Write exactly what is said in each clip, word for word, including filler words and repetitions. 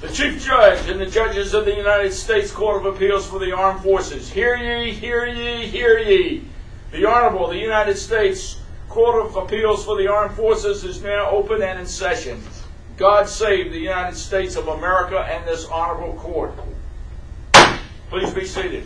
The Chief Judge and the judges of the United States Court of Appeals for the Armed Forces. Hear ye, hear ye, hear ye. The Honorable, the United States Court of Appeals for the Armed Forces is now open and in session. God save the United States of America and this honorable court. Please be seated.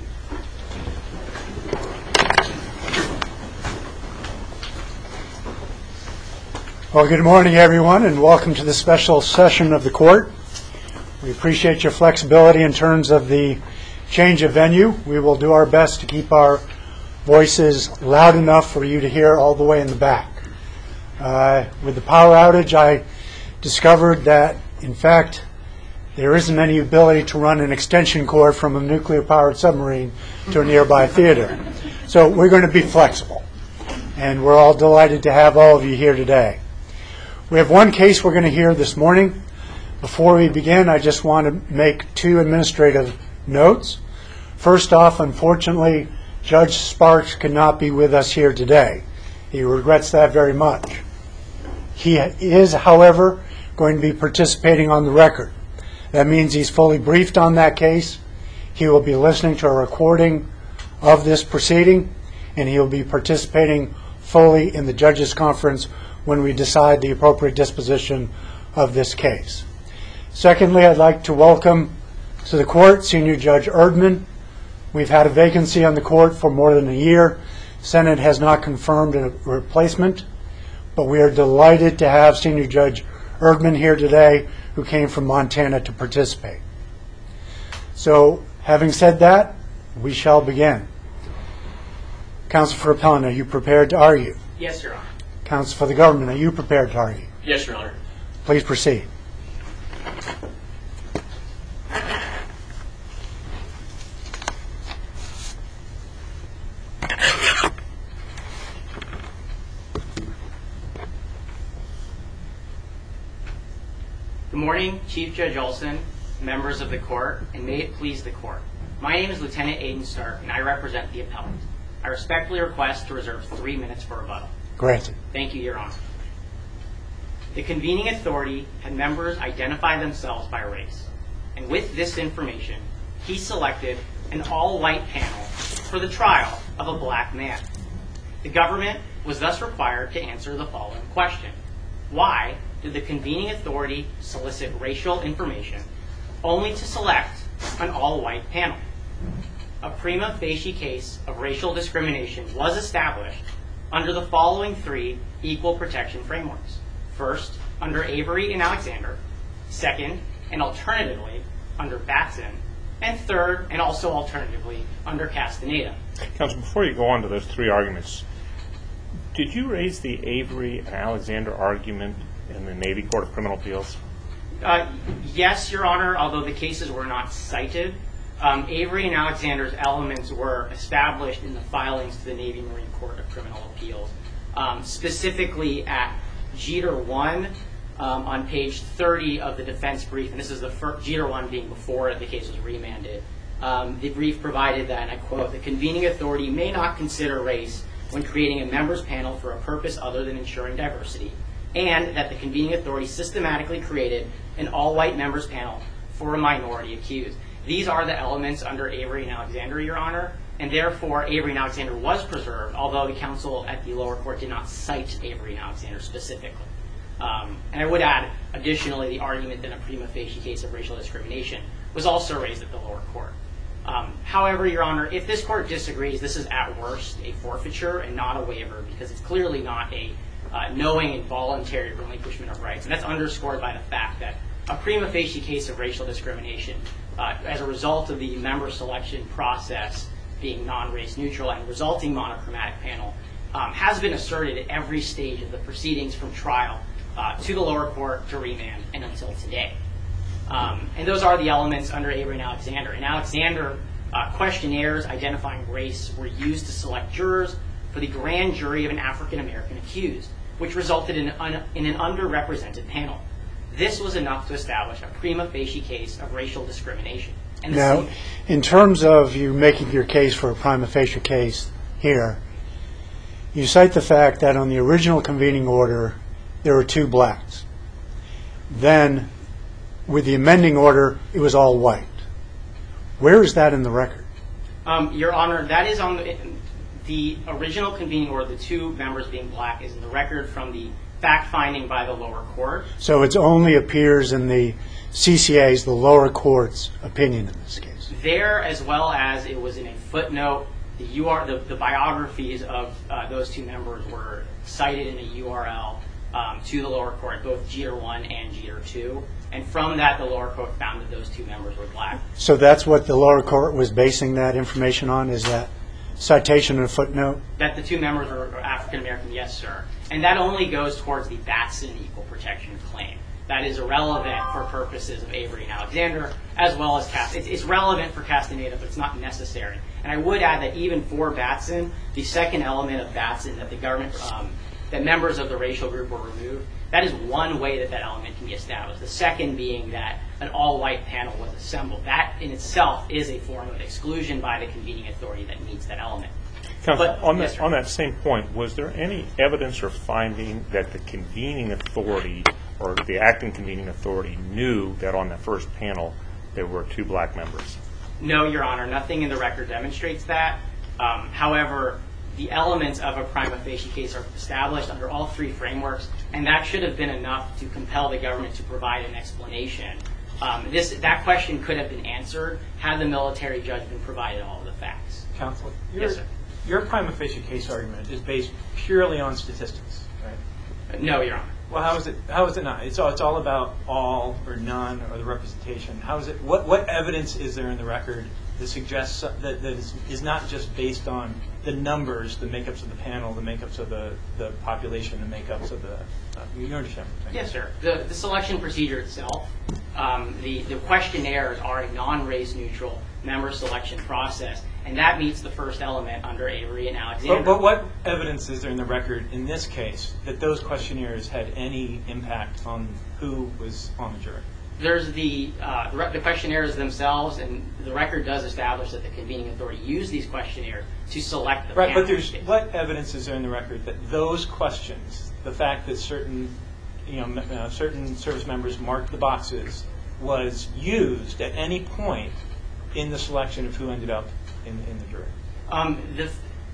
Well, good morning, everyone, and welcome to the special session of the court. We appreciate your flexibility in terms of the change of venue. We will do our best to keep our voices loud enough for you to hear all the way in the back. Uh, with the power outage, I discovered that, in fact, there isn't any ability to run an extension cord from a nuclear-powered submarine to a nearby theater. So we're going to be flexible, and we're all delighted to have all of you here today. We have one case we're going to hear this morning. Before we begin, I just want to make two administrative notes. First off, unfortunately, Judge Sparks could not be with us here today. He regrets that very much. He is, however, going to be participating on the record. That means he's fully briefed on that case. He will be listening to a recording of this proceeding, and he will be participating fully in the judges' conference when we decide the appropriate disposition of this case. Secondly, I'd like to welcome to the court Senior Judge Erdman. We've had a vacancy on the court for more than a year. Senate has not confirmed a replacement, but we are delighted to have Senior Judge Erdman here today, who came from Montana to participate. So, having said that, we shall begin. Counsel for Appellant, are you prepared to argue? Yes, Your Honor. Counsel for the government, are you prepared to argue? Yes, Your Honor. Please proceed. Good morning, Chief Judge Olson, members of the court, and may it please the court. My name is Lieutenant Aiden Stark, and I represent the appellant. I respectfully request to reserve three minutes for rebuttal. Granted. Thank you, Your Honor. The convening authority had members identify themselves by race, and with this information, he selected an all-white panel for the trial of a black man. The government was thus required to answer the following question: why did the convening authority solicit racial information only to select an all-white panel? A prima facie case of racial discrimination was established under the following three equal protection frameworks. First, under Avery and Alexander. Second, and alternatively, under Batson. And third, and also alternatively, under Castaneda. Counsel, before you go on to those three arguments, did you raise the Avery and Alexander argument in the Navy Court of Criminal Appeals? Uh, yes, Your Honor, although the cases were not cited. Um, Avery and Alexander's elements were established in the filings to the Navy Marine Court of Criminal Appeals, um, specifically at Jeter one um, on page thirty of the defense brief, and this is the first, Jeter one being before the case was remanded. Um, the brief provided that, and I quote, "The convening authority may not consider race when creating a members panel for a purpose other than ensuring diversity, and that the convening authority systematically created an all-white members panel for a minority accused." These are the elements under Avery and Alexander, Your Honor, and therefore Avery and Alexander was preserved, although the counsel at the lower court did not cite Avery and Alexander specifically. Um, and I would add, additionally, the argument that a prima facie case of racial discrimination was also raised at the lower court. Um, however, Your Honor, if this court disagrees, this is at worst a forfeiture and not a waiver, because it's clearly not a uh, knowing and voluntary relinquishment of rights. And that's underscored by the fact that a prima facie case of racial discrimination, uh, as a result of the member selection process being non-race neutral and resulting monochromatic panel, um, has been asserted at every stage of the proceedings from trial uh, to the lower court to remand and until today. Um, and those are the elements under Avery and Alexander. In Alexander, uh, questionnaires identifying race were used to select jurors for the grand jury of an African-American accused, which resulted in an, in an underrepresented panel. This was enough to establish a prima facie case of racial discrimination. And now, same- in terms of you making your case for a prima facie case here, you cite the fact that on the original convening order, there were two blacks. Then with the amending order, it was all white. Where is that in the record? Um, Your Honor, that is on the, the original convening order, the two members being black, is in the record from the fact finding by the lower court. So it only appears in the C C A's, the lower court's opinion in this case. There, as well as it was in a footnote, the U R, the, the biographies of uh, those two members were cited in a U R L um, to the lower court, both Jeter one and Jeter two. And from that, the lower court found that those two members were black. So that's what the lower court was basing that information on, is that citation and footnote? That the two members were African American, yes, sir. And that only goes towards the Batson equal protection claim. That is irrelevant for purposes of Avery and Alexander, as well as Castaneda. It's, it's relevant for Castaneda, but it's not necessary. And I would add that even for Batson, the second element of Batson, that the government, um, that members of the racial group were removed, that is one way that that element can be established. The second being that an all-white panel was assembled. That in itself is a form of exclusion by the convening authority that meets that element. Counsel, But- on, yes, that, sir. on that same point, was there any evidence or finding that the convening authority or the acting convening authority knew that on the first panel there were two black members? No, Your Honor. Nothing in the record demonstrates that. Um, however, the elements of a prima facie case are established under all three frameworks, and that should have been enough to compel the government to provide an explanation. Um, this, that question could have been answered had the military judge been provided all of the facts. Counsel, your, Yes, sir. your prima facie case argument is based purely on statistics, right? Uh, No, Your Honor. Well, how is it? How is it not? It's all, it's all about all or none or the representation. How is it? What what evidence is there in the record that suggests that, that is, is not just based on the numbers, the makeups of the panel, the makeups of the, the population, the makeups of the uh, you understand? what I'm saying? Yes, sir. The, the selection procedure itself, um, the, the questionnaires are a non-race neutral member selection process, and that meets the first element under Avery and Alexander. But, but what evidence is there in the record in this case that those questionnaires had any impact on who was on the jury? There's the, uh, the, re- the questionnaires themselves, and the record does establish that the convening authority used these questionnaires to select the Right, panel. but there's what evidence is there in the record that those questions, the fact that certain, you know, m- uh, certain service members marked the boxes, was used at any point in the selection of who ended up in, in the jury? Um, the,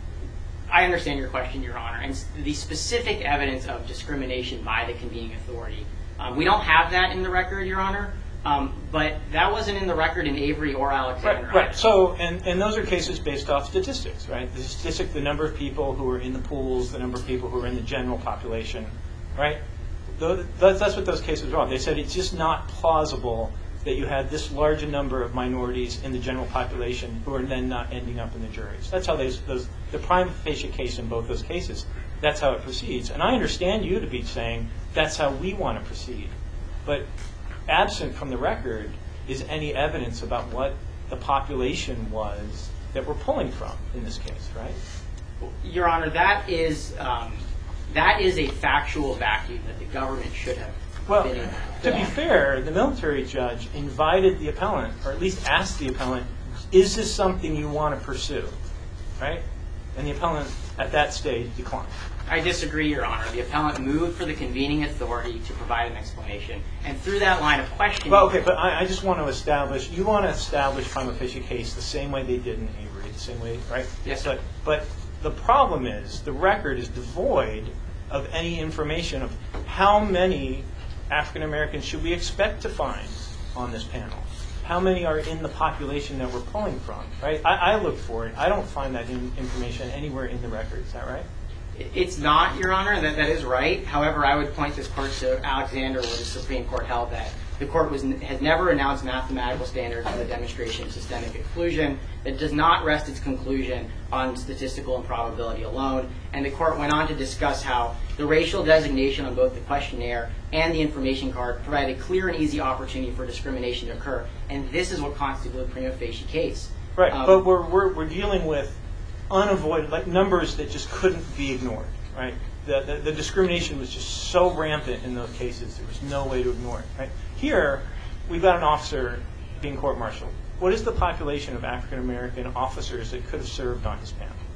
I understand your question, Your Honor, and s- the specific evidence of discrimination by the convening authority, um, we don't have that in the record, Your Honor, um, but that wasn't in the record in Avery or Alexander. Right, right. either. So, and, and those are cases based off statistics, right? The statistic, the number of people who are in the pools, the number of people who are in the general population, right? Tho- That's, that's what those cases are. They said it's just not plausible that you had this large a number of minorities in the general population who are then not ending up in the juries. That's how they, those, the prima facie case in both those cases, that's how it proceeds. And I understand you to be saying that's how we want to proceed. But absent from the record is any evidence about what the population was that we're pulling from in this case, right? Your Honor, that is um, that is a factual vacuum that the government should have Well, been in. to be fair, the military judge invited the appellant, or at least asked the appellant, is this something you want to pursue, right? And the appellant at that stage declined. I disagree, Your Honor. The appellant moved for the convening authority to provide an explanation, and through that line of questioning. Well, okay, but I, I just want to establish, you want to establish prima facie case the same way they did in Avery, the same way, right? Yes, But, sir. but the problem is, the record is devoid of any information of how many African Americans should we expect to find on this panel. How many are in the population that we're pulling from, right? I, I look for it. I don't find that in, information anywhere in the record. Is that right? It's not, Your Honor. That that is right. However, I would point this court to Alexander, where the Supreme Court held that the court was has never announced mathematical standards for the demonstration of systemic exclusion. That does not rest its conclusion on statistical improbability alone. And the court went on to discuss how the racial designation on both the questionnaire and the information card provided a clear and easy opportunity for discrimination to occur. And this is what constitutes a prima facie case. Right, Um, but we're, we're, we're dealing with unavoidable, like numbers that just couldn't be ignored, right? The, the, the discrimination was just so rampant in those cases, there was no way to ignore it, right? Here, we've got an officer being court-martialed. What is the population of African-American officers that could have served on his panel?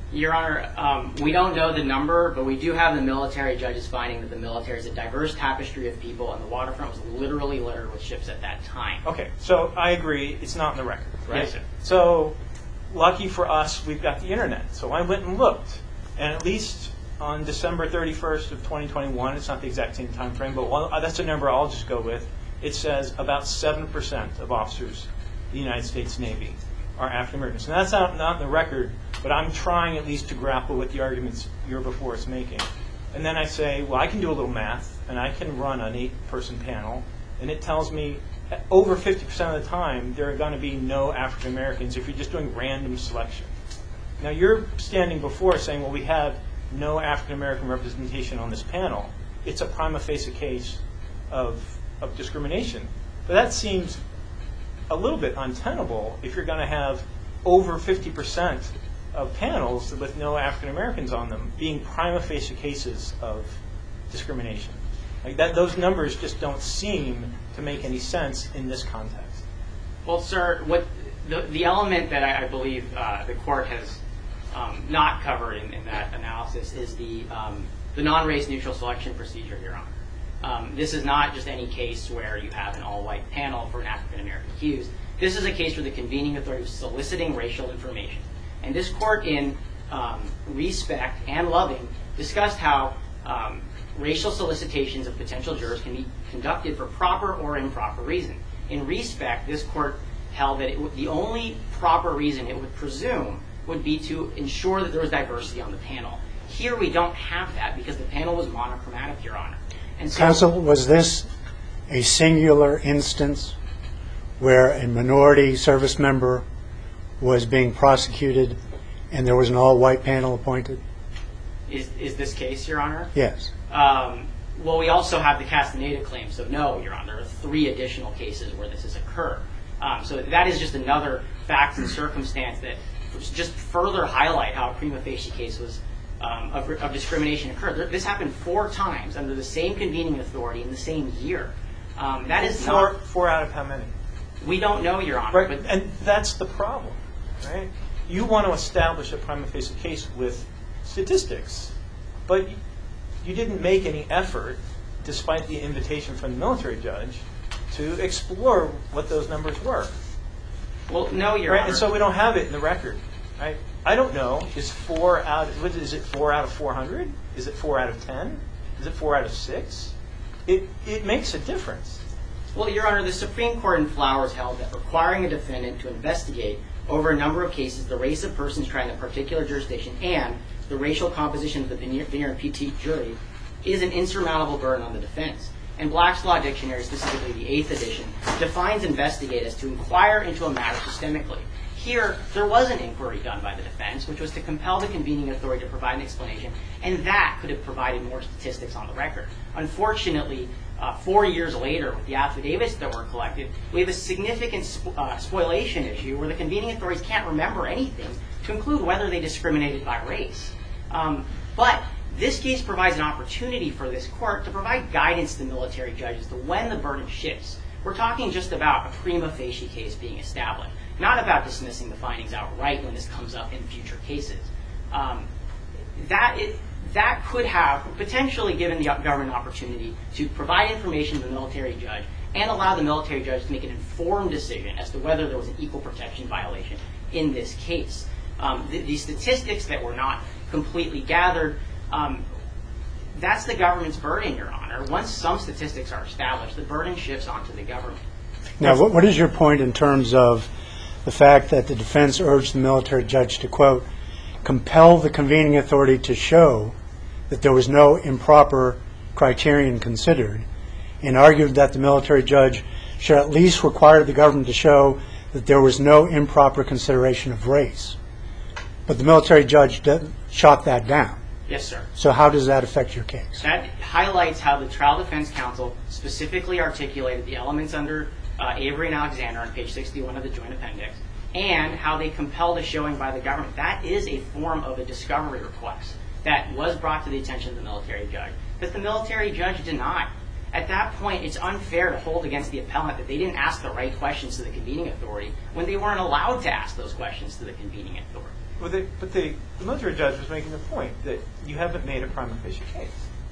Your Honor, um, we don't know the number, but we do have the military judges finding that the military is a diverse tapestry of people, and the waterfront was literally littered with ships at that time. Okay, so I agree. It's not in the record, right? Yes, sir. So lucky for us, we've got the internet. So I went and looked, and at least on December thirty-first of twenty twenty-one, it's not the exact same time frame, but one, that's a number I'll just go with. It says about seven percent of officers in the United States Navy are African Americans. And that's not, not in the record, but I'm trying at least to grapple with the arguments you're before us making. And then I say, well, I can do a little math, and I can run an eight-person panel, and it tells me that over fifty percent of the time there are going to be no African Americans if you're just doing random selection. Now, you're standing before us saying, well, we have no African American representation on this panel. It's a prima facie case of, of discrimination. But that seems a little bit untenable if you're going to have over fifty percent of panels with no African Americans on them being prima facie cases of discrimination. Like that, those numbers just don't seem to make any sense in this context. Well, sir, what the, the element that I, I believe uh, the court has um, not covered in, in that analysis is the um, the non-race neutral selection procedure, Your Honor. Um, this is not just any case where you have an all-white panel for an African American accused. This is a case where the convening authority was soliciting racial information. And this court in um, Respect and Loving discussed how um, racial solicitations of potential jurors can be conducted for proper or improper reason. In Respect, this court held that it w- the only proper reason it would presume would be to ensure that there was diversity on the panel. Here we don't have that because the panel was monochromatic, Your Honor. And so, Counsel, was this a singular instance where a minority service member was being prosecuted and there was an all-white panel appointed? Is, is this case, Your Honor? Yes. Um, well, we also have the Castaneda claim, so no, Your Honor. There are three additional cases where this has occurred. Um, so that is just another fact and circumstance that just further highlight how a prima facie case was um, of, of discrimination occurred. This happened four times under the same convening authority in the same year. Um, that is four, not, four out of how many? we don't know, Your Honor. Right, But and that's the problem, right? You want to establish a prima facie case with statistics, but you didn't make any effort, despite the invitation from the military judge, to explore what those numbers were. well, no, Your Right, Honor. and so we don't have it in the record. Right? I don't know. Is four out? What is it? Four out of four hundred? Is it four out of ten? Is it four out of six? It it makes a difference. Well, Your Honor, the Supreme Court in Flowers held that requiring a defendant to investigate over a number of cases the race of persons trying a particular jurisdiction and the racial composition of the veneer, veneer and petite jury is an insurmountable burden on the defense. And Black's Law Dictionary, specifically the eighth edition, defines investigate as to inquire into a matter systemically. Here, there was an inquiry done by the defense, which was to compel the convening authority to provide an explanation, and that could have provided more statistics on the record. Unfortunately, uh, four years later, with the affidavits that were collected, we have a significant sp- uh, spoliation issue where the convening authorities can't remember anything to include whether they discriminated by race. Um, but this case provides an opportunity for this court to provide guidance to the military judges to when the burden shifts. We're talking just about a prima facie case being established, not about dismissing the findings outright when this comes up in future cases. Um, that, is, that could have potentially given the government an opportunity to provide information to the military judge and allow the military judge to make an informed decision as to whether there was an equal protection violation in this case. Um, the, the statistics that were not completely gathered, um, that's the government's burden, Your Honor. Once some statistics are established, the burden shifts onto the government. Now, what, what is your point in terms of the fact that the defense urged the military judge to, quote, compel the convening authority to show that there was no improper criterion considered, and argued that the military judge should at least require the government to show that there was no improper consideration of race? But the military judge did, shot that down. Yes, sir. So how does that affect your case? That highlights how the Trial Defense Counsel specifically articulated the elements under uh, Avery and Alexander on page sixty-one of the Joint Appendix, and how they compelled a showing by the government. That is a form of a discovery request that was brought to the attention of the military judge, that the military judge denied. At that point, it's unfair to hold against the appellant that they didn't ask the right questions to the convening authority when they weren't allowed to ask those questions to the convening authority. Well, they, but the, the military judge was making the point that you haven't made a prima facie case.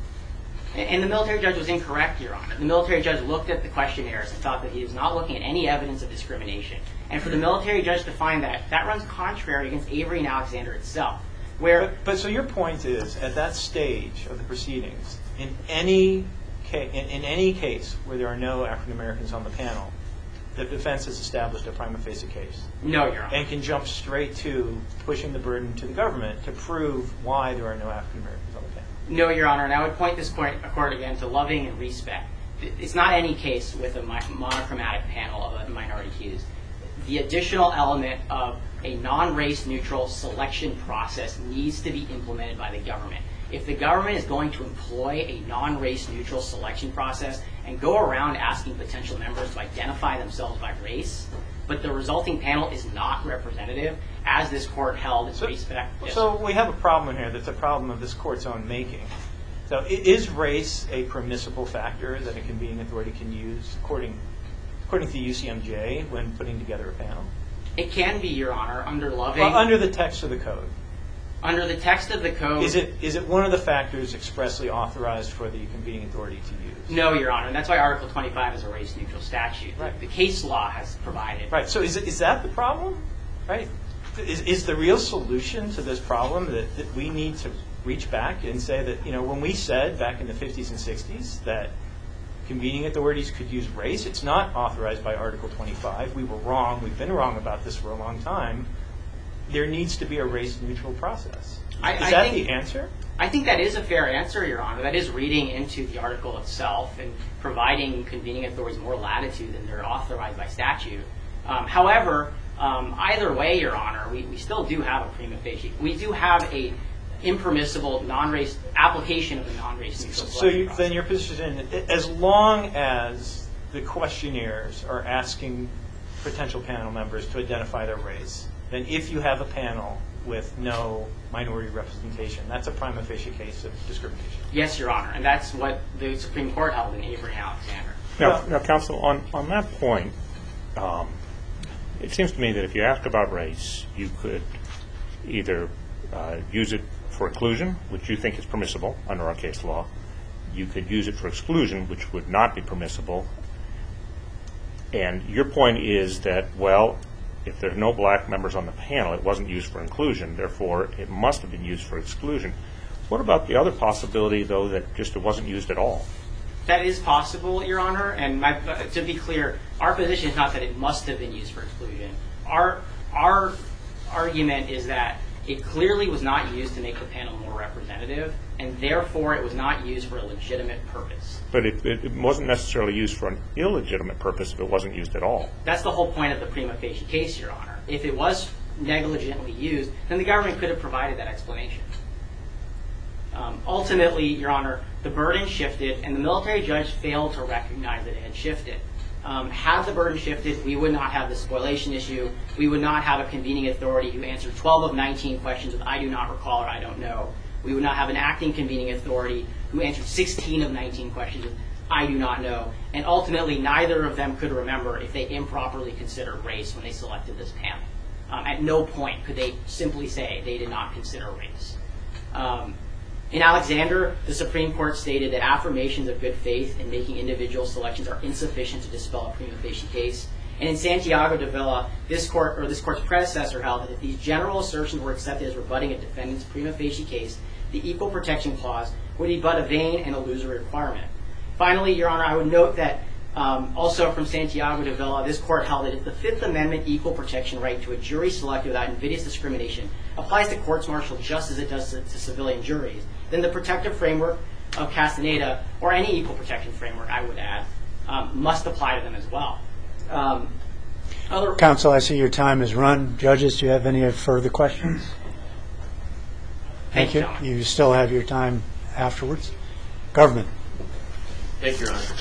And the military judge was incorrect, Your Honor. The military judge looked at the questionnaires and thought that he was not looking at any evidence of discrimination. And for the military judge to find that, that runs contrary against Avery and Alexander itself. Where, but, but so your point is, at that stage of the proceedings, in any ca- in, in any case where there are no African Americans on the panel, the defense has established a prima facie case. No, Your Honor. And can jump straight to pushing the burden to the government to prove why there are no African Americans on the panel. No, Your Honor, and I would point this court, court again to Loving and Respect. It's not any case with a monochromatic panel of minority accused. The additional element of a non-race neutral selection process needs to be implemented by the government. If the government is going to employ a non-race neutral selection process and go around asking potential members to identify themselves by race, but the resulting panel is not representative, as this court held in So, Respect. so we have a problem here that's a problem of this court's own making. So i- is race a permissible factor that a convening authority can use according, according to U C M J when putting together a panel? It can be, Your Honor, under Loving. Well, under the text of the code. Under the text of the code. Is it is it one of the factors expressly authorized for the convening authority to use? No, Your Honor, and that's why Article twenty-five is a race-neutral statute. Right. The case law has provided. Right. So is it, is that the problem? Right. Is is the real solution to this problem that, that we need to reach back and say that, you know, when we said back in the fifties and sixties that convening authorities could use race, it's not authorized by Article twenty-five. We were wrong. We've been wrong about this for a long time. There needs to be a race-neutral process. I, is I that think, the answer? I think that is a fair answer, Your Honor. That is reading into the article itself and providing convening authorities more latitude than they're authorized by statute. Um, however, um, either way, Your Honor, we, we still do have a prima facie. We do have a impermissible non-race application of the non-race neutral. So you, then your position, as long as the questionnaires are asking potential panel members to identify their race, then if you have a panel with no minority representation, that's a prima facie case of discrimination. Yes, Your Honor, and that's what the Supreme Court held in Avery and Alexander. Now, now counsel, on, on that point, um, it seems to me that if you ask about race, you could either uh, use it for inclusion, which you think is permissible under our case law. You could use it for exclusion, which would not be permissible. And your point is that, well, if there's no black members on the panel, it wasn't used for inclusion, therefore it must have been used for exclusion. What about the other possibility, though, that just it wasn't used at all? That is possible, Your Honor, and my, to be clear, our position is not that it must have been used for exclusion. Our, our argument is that it clearly was not used to make the panel more representative, and therefore it was not used for a legitimate purpose. But it, it wasn't necessarily used for an illegitimate purpose if it wasn't used at all. That's the whole point of the prima facie case, Your Honor. If it was negligently used, then the government could have provided that explanation. Um, ultimately, Your Honor, the burden shifted, and the military judge failed to recognize that it had shifted. Um, had the burden shifted, we would not have the spoliation issue. We would not have a convening authority who answered twelve of nineteen questions with I do not recall or I don't know. We would not have an acting convening authority who answered sixteen of nineteen questions with I do not know. And ultimately, neither of them could remember if they improperly considered race when they selected this panel. Um, at no point could they simply say they did not consider race. Um, In Alexander, the Supreme Court stated that affirmations of good faith in making individual selections are insufficient to dispel a prima facie case. And in Santiago de Villa, this court or this court's predecessor held that if these general assertions were accepted as rebutting a defendant's prima facie case, the Equal Protection Clause would be but a vain and illusory requirement. Finally, Your Honor, I would note that um, also from Santiago de Villa, this court held that if the Fifth Amendment equal protection right to a jury selected without invidious discrimination applies to courts-martial just as it does to, to civilian juries, then the protective framework of Castaneda, or any equal protection framework, I would add, um, must apply to them as well. Um, other Counsel, I see your time has run. Judges, do you have any further questions? Thank you. You still have your time afterwards. Government. Thank you, Your Honor.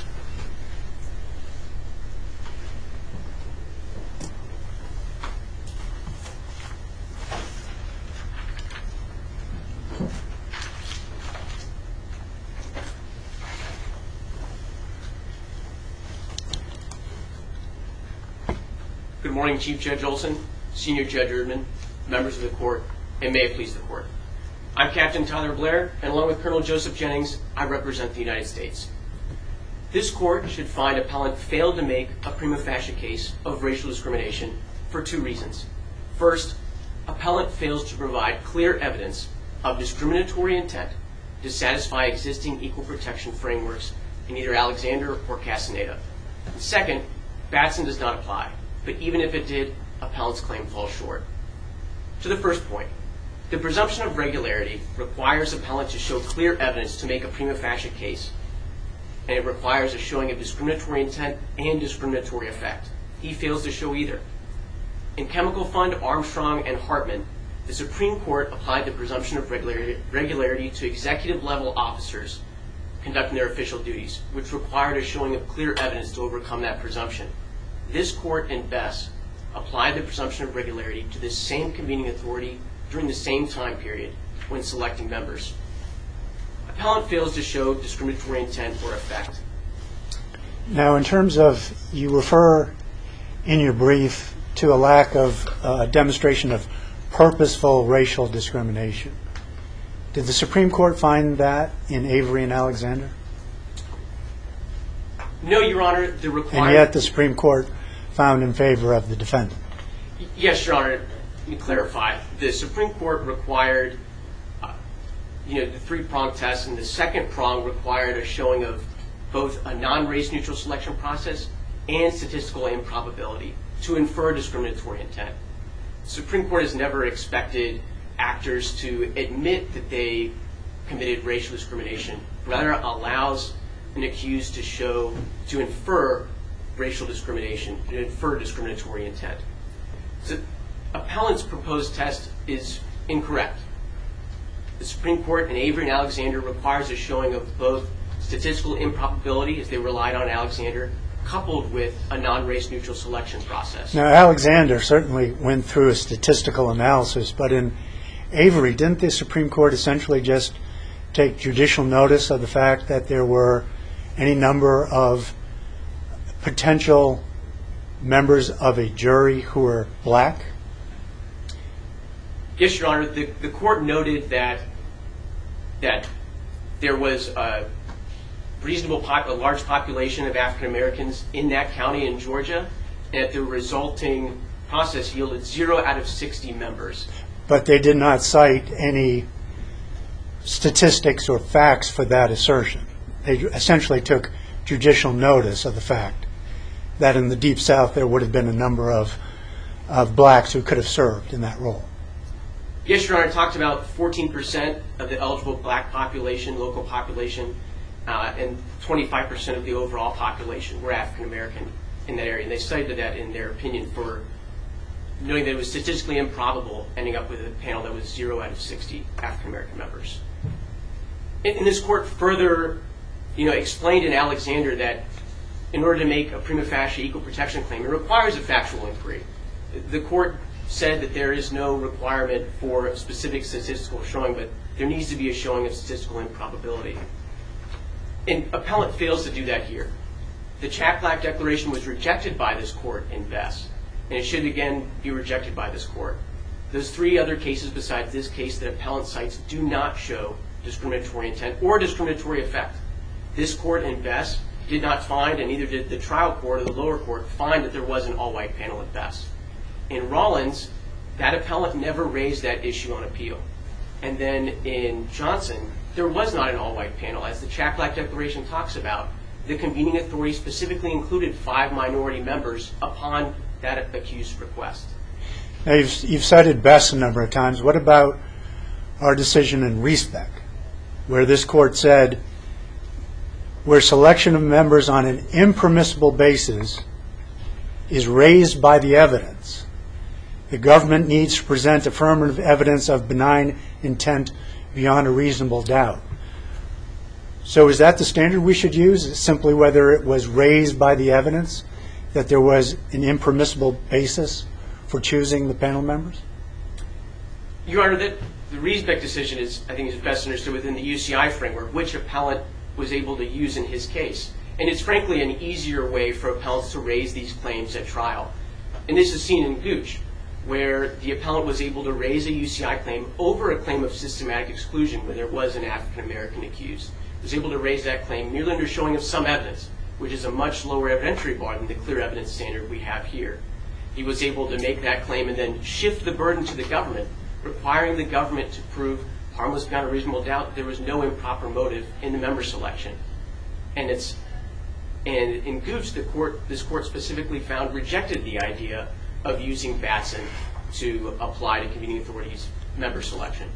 Good morning, Chief Judge Olson, Senior Judge Erdman, members of the court, and may it please the Court. I'm Captain Tyler Blair, and along with Colonel Joseph Jennings, I represent the United States. This Court should find appellant failed to make a prima facie case of racial discrimination for two reasons. First, appellant fails to provide clear evidence of discriminatory intent to satisfy existing equal protection frameworks in either Alexander or Castaneda. And second, Batson does not apply, but even if it did, appellant's claim falls short. To the first point, the presumption of regularity requires appellant to show clear evidence to make a prima facie case, and it requires a showing of discriminatory intent and discriminatory effect. He fails to show either. In Chemical Fund, Armstrong, and Hartman, the Supreme Court applied the presumption of regularity, regularity to executive-level officers conducting their official duties, which required a showing of clear evidence to overcome that presumption. This Court in Bess applied the presumption of regularity to the same convening authority during the same time period when selecting members. Appellant fails to show discriminatory intent or effect. Now, in terms of, you refer in your brief to a lack of uh, demonstration of purposeful racial discrimination. Did the Supreme Court find that in Avery and Alexander? No, Your Honor, the requirement... And yet the Supreme Court found in favor of the defendant. Yes, Your Honor. Let me clarify. The Supreme Court required, uh, you know, the three-prong test, and the second prong required a showing of both a non-race neutral selection process and statistical improbability to infer discriminatory intent. The Supreme Court has never expected actors to admit that they committed racial discrimination, rather allows an accused to show, to infer racial discrimination, to infer discriminatory intent. So, appellant's proposed test is incorrect. The Supreme Court in Avery and Alexander requires a showing of both statistical improbability, as they relied on Alexander, coupled with a non-race neutral selection process. Now, Alexander certainly went through a statistical analysis, but in Avery, didn't the Supreme Court essentially just take judicial notice of the fact that there were any number of potential members of a jury who were black? Yes, Your Honor. The, the court noted that that there was a reasonable, pop, a large population of African Americans in that county in Georgia, and that the resulting process yielded zero out of sixty members. But they did not cite any statistics or facts for that assertion. They essentially took judicial notice of the fact that in the Deep South there would have been a number of, of blacks who could have served in that role. Yes, Your Honor. It talked about fourteen percent of the eligible black population, local population, uh, and twenty-five percent of the overall population were African American in that area. And they cited that in their opinion for knowing that it was statistically improbable ending up with a panel that was zero out of sixty African American members. And, and this court further, you know, explained in Alexander that in order to make a prima facie equal protection claim, it requires a factual inquiry. The court said that there is no requirement for a specific statistical showing, but there needs to be a showing of statistical improbability. And appellant fails to do that here. The Chaplack Declaration was rejected by this court in Bess, and it should again be rejected by this court. Those three other cases besides this case that appellant cites do not show discriminatory intent or discriminatory effect. This court in Bess did not find, and neither did the trial court or the lower court, find that there was an all-white panel at Bess. In Rollins, that appellant never raised that issue on appeal. And then in Johnson, there was not an all-white panel. As the Chaplack Declaration talks about, the convening authority specifically included five minority members upon that accused request. Now, you've, you've cited Bess a number of times. What about our decision in Riesbeck, where this court said, where selection of members on an impermissible basis is raised by the evidence, the government needs to present affirmative evidence of benign intent beyond a reasonable doubt. So is that the standard we should use? Is it simply whether it was raised by the evidence that there was an impermissible basis for choosing the panel members? Your Honor, the, the Riesbeck decision is, I think, is best understood within the U C I framework, which appellant was able to use in his case. And it's frankly an easier way for appellants to raise these claims at trial. And this is seen in Gooch. where the appellant was able to raise a U C I claim over a claim of systematic exclusion where there was an African American accused. He was able to raise that claim merely under showing of some evidence, which is a much lower evidentiary bar than the clear evidence standard we have here. He was able to make that claim and then shift the burden to the government, requiring the government to prove harmless beyond a reasonable doubt that there was no improper motive in the member selection. And it's and in Gooch, the court, this court specifically found rejected the idea of using Batson to apply to convening authorities' member selection.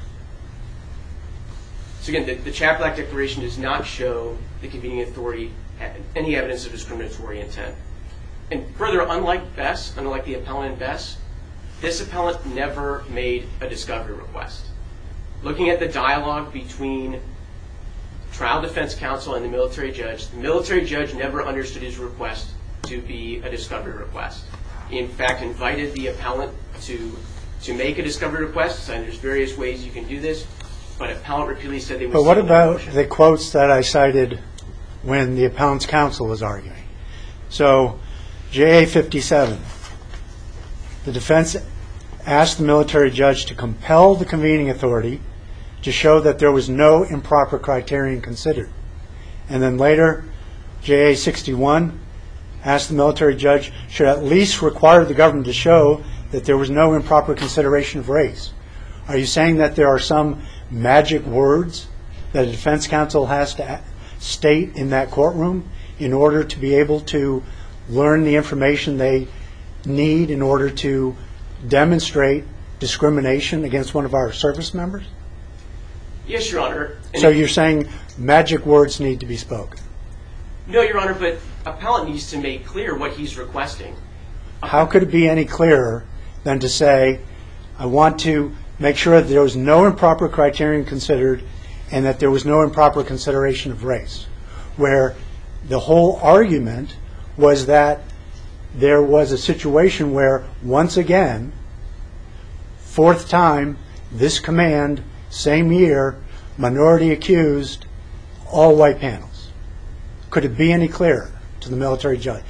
So again, the, the Chappell Act Declaration does not show the convening authority had any evidence of discriminatory intent. And further, unlike Bess, unlike the appellant in Bess, this appellant never made a discovery request. Looking at the dialogue between trial defense counsel and the military judge, the military judge never understood his request to be a discovery request. He, in fact, invited the appellant to, to make a discovery request, saying there's various ways you can do this, but appellant repeatedly said they would. But what about the quotes that I cited when the appellant's counsel was arguing? So, J A fifty-seven, the defense asked the military judge to compel the convening authority to show that there was no improper criterion considered. And then later, J A sixty-one asked the military judge should at least require the government to show that there was no improper consideration of race. Are you saying that there are some magic words that a defense counsel has to state in that courtroom in order to be able to learn the information they need in order to demonstrate discrimination against one of our service members? Yes, Your Honor. And so you're saying magic words need to be spoken? No, Your Honor, but appellant needs to make clear what he's requesting. How could it be any clearer than to say, I want to make sure that there was no improper criterion considered and that there was no improper consideration of race, where the whole argument was that there was a situation where, once again, fourth time, this command, same year, minority accused, all white panels. Could it be any clearer to the military judge?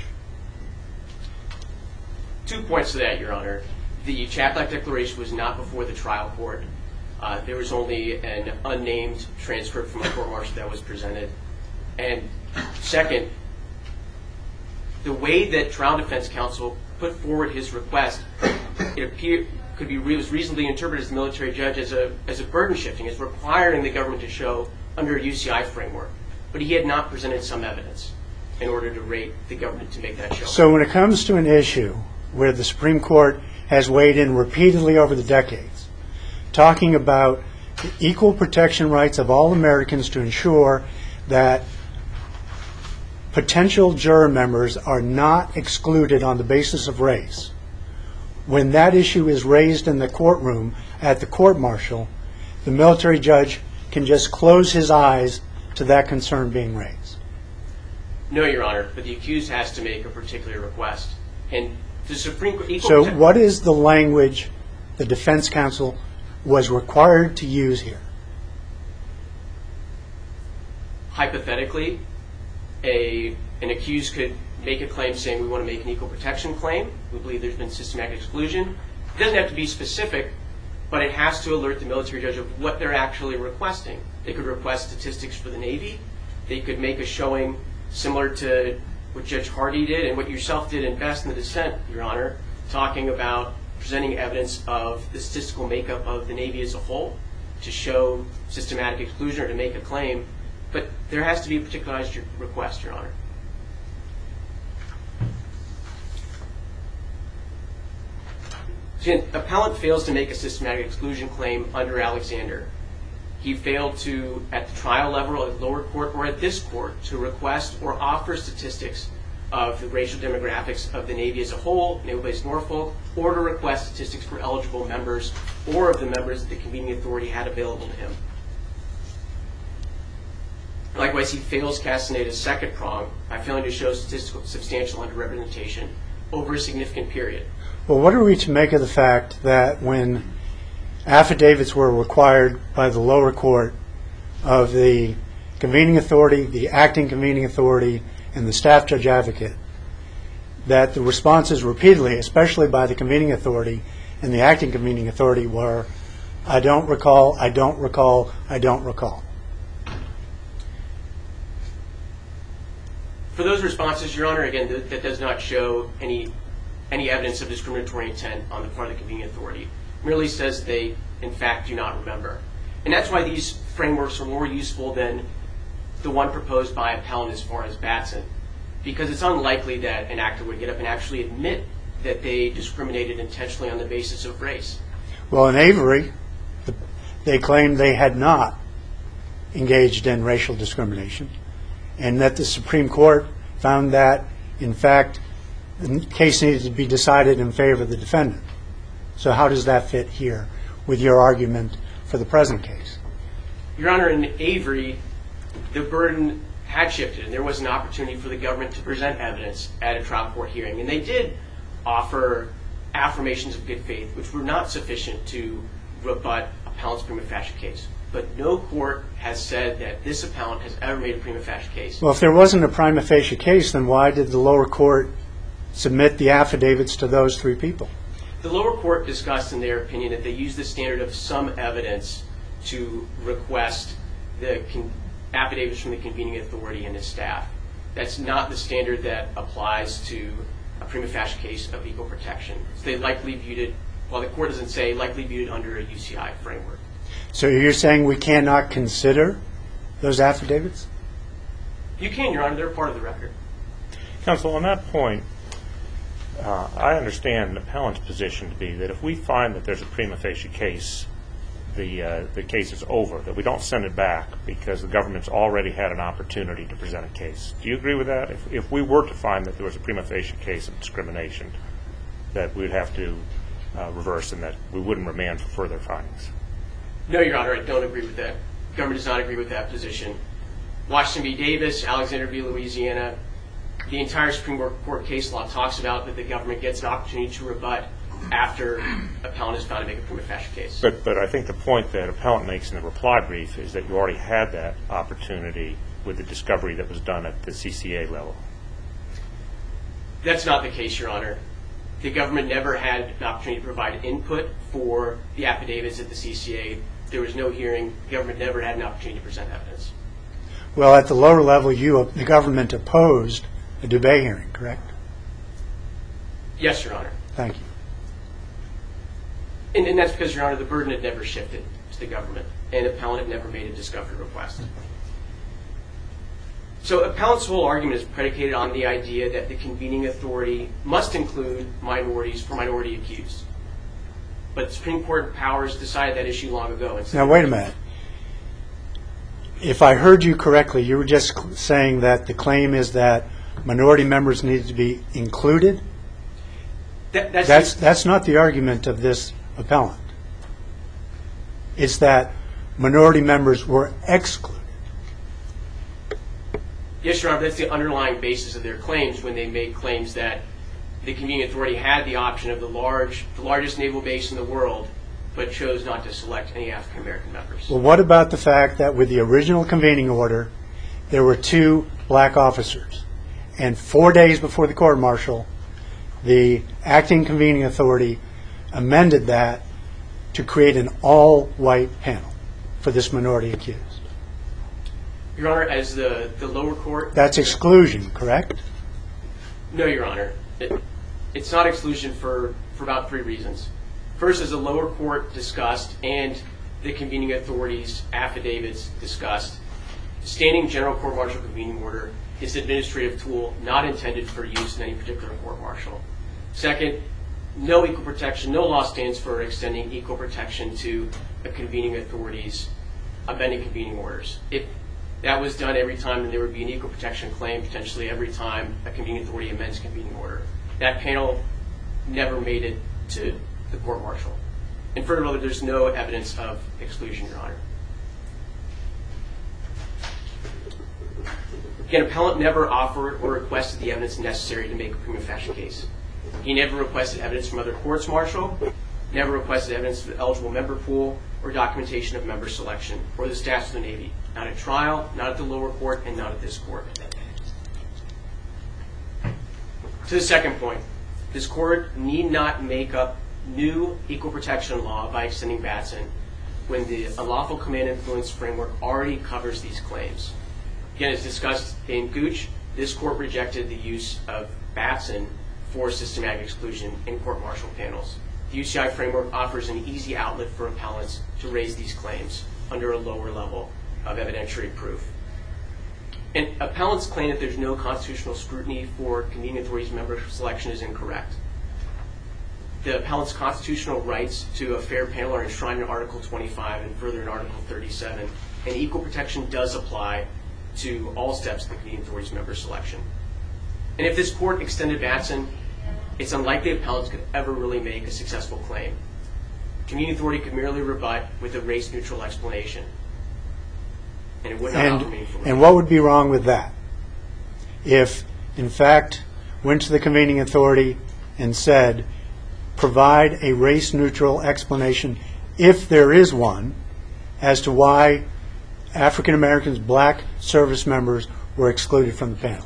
Two points to that, Your Honor. The Chappell Act Declaration was not before the trial court. Uh, there was only an unnamed transcript from a court-martial that was presented. And second, the way that trial defense counsel put forward his request, it appeared could be was reasonably interpreted as the military judge as a as a burden shifting, as requiring the government to show under a U C I framework. But he had not presented some evidence in order to rate the government to make that show. So when it comes to an issue where the Supreme Court has weighed in repeatedly over the decades, talking about the equal protection rights of all Americans to ensure that potential juror members are not excluded on the basis of race, when that issue is raised in the courtroom at the court-martial, the military judge can just close his eyes to that concern being raised. No, Your Honor, but the accused has to make a particular request. And the Supreme Court... So what is the language the defense counsel was required to use here? Hypothetically, a an accused could make a claim saying we want to make an equal protection claim. We believe there's been systematic exclusion. It doesn't have to be specific, but it has to alert the military judge of what they're actually requesting. They could request statistics for the Navy. They could make a showing similar to what Judge Hardy did and what yourself did in Best in the dissent, Your Honor, talking about presenting evidence of the statistical makeup of the Navy as a whole to show systematic exclusion or to make a claim. But there has to be a particularized request, Your Honor. The appellant fails to make a systematic exclusion claim under Alexander. He failed to, at the trial level, at the lower court, or at this court, to request or offer statistics of the racial demographics of the Navy as a whole, Naval Base Norfolk, or to request statistics for eligible members or of the members that the convening authority had available to him. Likewise, he fails Castaneda's second prong by failing to show statistical substantial underrepresentation over a significant period. Well, what are we to make of the fact that when affidavits were required by the lower court of the convening authority, the acting convening authority, and the staff judge advocate, that the responses repeatedly, especially by the convening authority and the acting convening authority, were, I don't recall, I don't recall, I don't recall. For those responses, Your Honor, again, th- that does not show any any evidence of discriminatory intent on the part of the convening authority. It merely says they, in fact, do not remember. And that's why these frameworks are more useful than the one proposed by appellant as far as Batson, because it's unlikely that an actor would get up and actually admit that they discriminated intentionally on the basis of race. Well, in Avery, the, they claimed they had not engaged in racial discrimination, and that the Supreme Court found that, in fact, the case needed to be decided in favor of the defendant. So how does that fit here with your argument for the present case? Your Honor, in Avery, the burden had shifted, and there was an opportunity for the government to present evidence at a trial court hearing. And they did offer affirmations of good faith, which were not sufficient to rebut appellant's prima facie case. But no court has said that this appellant has ever made a prima facie case. Well, if there wasn't a prima facie case, then why did the lower court submit the affidavits to those three people? The lower court discussed in their opinion that they used the standard of some evidence to request the con- affidavits from the convening authority and its staff. That's not the standard that applies to a prima facie case of equal protection. So they likely viewed it, well, the court doesn't say, likely viewed it under a U C I framework. So you're saying we cannot consider those affidavits? You can, Your Honor. They're part of the record. Counsel, on that point, uh, I understand the appellant's position to be that if we find that there's a prima facie case, the uh, the case is over, that we don't send it back because the government's already had an opportunity to present a case. Do you agree with that? If, if we were to find that there was a prima facie case of discrimination, that we'd have to uh, reverse and that we wouldn't remand for further findings? No, Your Honor, I don't agree with that. The government does not agree with that position. Washington v. Davis, Alexander v. Louisiana, the entire Supreme Court case law talks about that the government gets an opportunity to rebut after appellant is found to make a prima facie case. But but I think the point that appellant makes in the reply brief is that you already had that opportunity with the discovery that was done at the C C A level. That's not the case, Your Honor. The government never had an opportunity to provide input for the affidavits at the C C A. There was no hearing. The government never had an opportunity to present evidence. Well, at the lower level, you, the government opposed a Dubé hearing, correct? Yes, Your Honor. Thank you. And, and that's because, Your Honor, the burden had never shifted to the government, and appellant had never made a discovery request. So appellant's whole argument is predicated on the idea that the convening authority must include minorities for minority accused. But Supreme Court powers decided that issue long ago. Now, wait a minute. If I heard you correctly, you were just saying that the claim is that minority members need to be included? That, that's That's that's not the argument of this appellant. It's that minority members were excluded. Yes, Your Honor, that's the underlying basis of their claims when they make claims that the convening authority had the option of the large, the largest naval base in the world, but chose not to select any African American members. Well, what about the fact that with the original convening order, there were two black officers, and four days before the court-martial, the acting convening authority amended that to create an all-white panel for this minority accused? Your Honor, as the, the lower court... That's exclusion, correct? No, Your Honor. It, it's not exclusion for, for about three reasons. First, as the lower court discussed and the convening authority's affidavits discussed, standing general court-martial convening order is an administrative tool not intended for use in any particular court-martial. Second, no equal protection, no law stands for extending equal protection to a convening authority's amending convening orders. If that was done every time, then there would be an equal protection claim, potentially every time a convening authority amends convening order. That panel never made it to the court-martial. And furthermore, there's no evidence of exclusion, Your Honor. Again, appellant never offered or requested the evidence necessary to make a prima facie case. He never requested evidence from other courts-martial, never requested evidence of the eligible member pool or documentation of member selection or the status of the Navy. Not at trial, not at the lower court, and not at this court. To the second point, this court need not make up new equal protection law by extending Batson when the unlawful command influence framework already covers these claims. Again, as discussed in Gooch, this court rejected the use of Batson for systematic exclusion in court-martial panels. The U C I framework offers an easy outlet for appellants to raise these claims under a lower level of evidentiary proof. And appellants claim that there's no constitutional scrutiny for convening authorities member selection is incorrect. The appellant's constitutional rights to a fair panel are enshrined in Article twenty-five and further in Article thirty-seven, and equal protection does apply to all steps of the convening authorities member selection. And if this court extended Batson, it's unlikely appellants could ever really make a successful claim. Convening authority could merely rebut with a race-neutral explanation, and it would not offer And, meaningful and what would be wrong with that? If, in fact, went to the convening authority and said, provide a race-neutral explanation, if there is one, as to why African Americans, black service members, were excluded from the panel.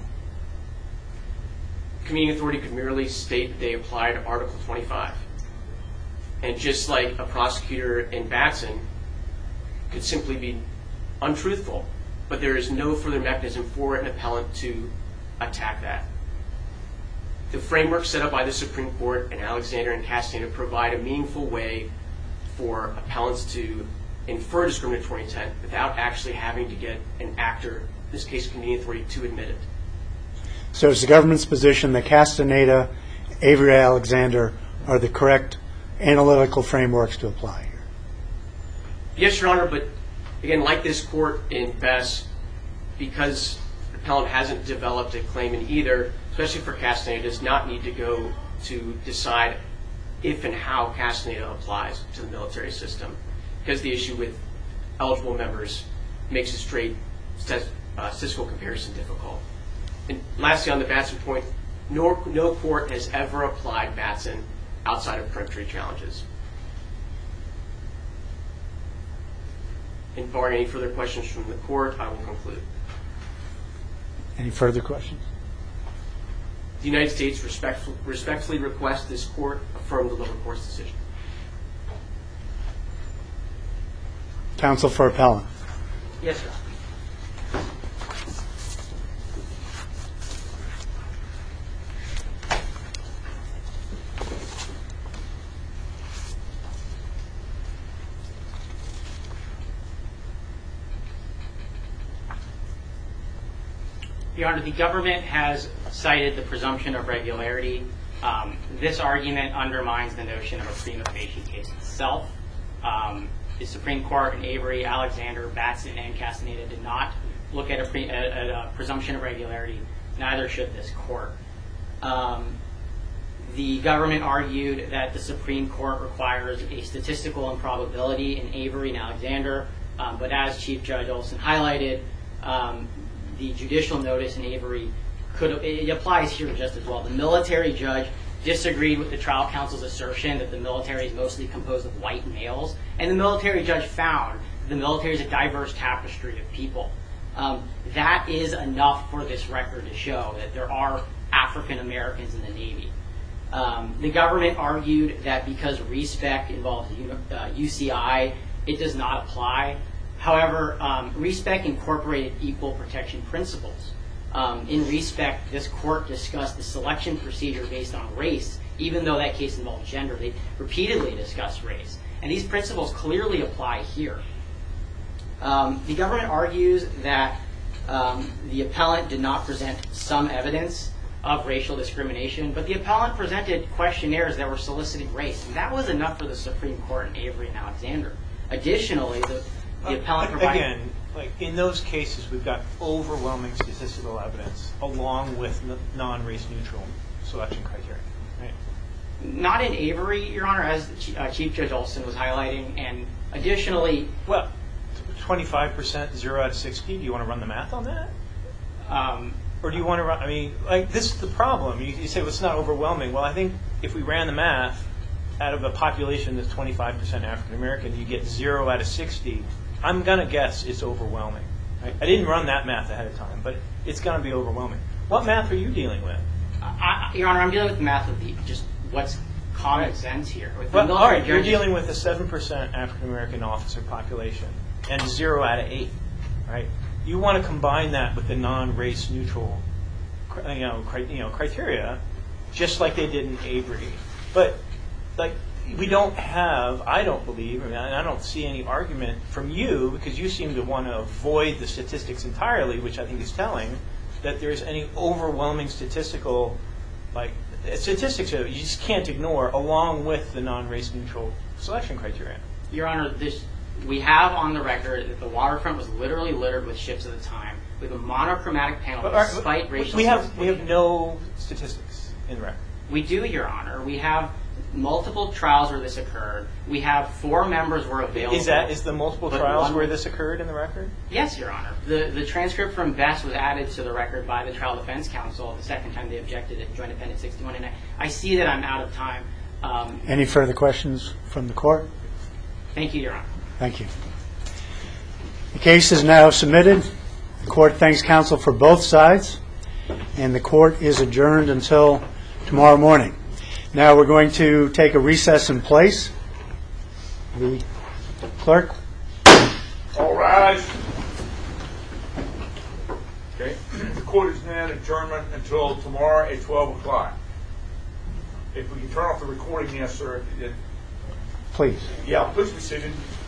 Convening authority could merely state that they applied Article twenty-five. And just like a prosecutor in Batson could simply be untruthful, but there is no further mechanism for an appellant to attack that. The framework set up by the Supreme Court and Alexander and Castaneda provide a meaningful way for appellants to infer discriminatory intent without actually having to get an actor, in this case convening authority, to admit it. So it's the government's position that Castaneda, Avery Alexander are the correct analytical frameworks to apply here. Yes, Your Honor, but again, like this court in Bess, because the appellant hasn't developed a claim in either, especially for Castaneda, does not need to go to decide if and how Castaneda applies to the military system, because the issue with eligible members makes a straight uh, statistical comparison difficult. And lastly, on the Batson point, no, no court has ever applied Batson outside of peremptory challenges. And barring any further questions from the court, I will conclude. Any further questions? The United States respectfully, respectfully requests this court affirm the lower court's decision. Counsel for appellant. Yes, sir. Your Honor, the government has cited the presumption of regularity. Um, this argument undermines the notion of a prima facie case itself. Um, the Supreme Court in Avery, Alexander, Batson, and Castaneda did not look at a, pre, a, a presumption of regularity. Neither should this court. Um, the government argued that the Supreme Court requires a statistical improbability in Avery and Alexander, um, but as Chief Judge Olson highlighted, um, the judicial notice in Avery could it applies here just as well. The military judge disagreed with the trial counsel's assertion that the military is mostly composed of white males, and the military judge found the military is a diverse tapestry of people. Um, that is enough for this record to show that there are African Americans in the Navy. Um, the government argued that because RESPEC involves uh, U C I, it does not apply. However, um, RESPEC incorporated equal protection principles. Um, in RESPEC, this court discussed the selection procedure based on race, even though that case involved gender. They repeatedly discussed race. And these principles clearly apply here. Um, the government argues that um, the appellant did not present some evidence of racial discrimination, but the appellant presented questionnaires that were soliciting race, and that was enough for the Supreme Court in Avery and Alexander. Additionally, the The appellant provided, Again, like in those cases, we've got overwhelming statistical evidence along with n- non-race neutral selection criteria. Right? not in Avery, Your Honor, as uh, Chief Judge Olson was highlighting, and additionally, Well, twenty-five percent, zero out of sixty. Do you want to run the math on that? um, Or do you want to run, I mean, like, this is the problem. You, you say, well, it's not overwhelming. Well, I think if we ran the math, out of a population that's twenty-five percent African American, you get zero out of sixty. I'm going to guess it's overwhelming. Right? I didn't run that math ahead of time, but it's going to be overwhelming. What math are you dealing with? I, I- Your Honor, I'm dealing with the math of the, just what's common Right. sense here. With the Well, all military right, you're judges- dealing with a seven percent African American officer population and zero out of eight, right? You want to combine that with the non-race neutral, cri- you know, cri- you know, criteria, just like they did in Avery. But like we don't have, I don't believe, I mean, I don't see any argument from you because you seem to want to avoid the statistics entirely, which I think is telling that there's any overwhelming statistical, like statistics that you just can't ignore, along with the non-race neutral selection criteria. Your Honor, this, we have on the record that the waterfront was literally littered with ships at the time, with a monochromatic panel But, all right, despite racial we have we sensitivity. have no statistics in the record. We do, Your Honor. We have multiple trials where this occurred. We have four members were available. Is that is the multiple But trials one- where this occurred in the record? Yes, Your Honor. The the transcript from Best was added to the record by the Trial Defense Counsel the second time they objected at Joint Appendix sixty-one. And I, I see that I'm out of time. Um, Any further questions from the court? thank you, Your Honor. Thank you. The case is now submitted. The court thanks counsel for both sides, and the court is adjourned until tomorrow morning. Now we're going to take a recess in place. The clerk. All rise. Okay. The court is now adjourned until tomorrow at twelve o'clock. If we can turn off the recording, yes, sir. If you did. Please. Yeah, please be seated.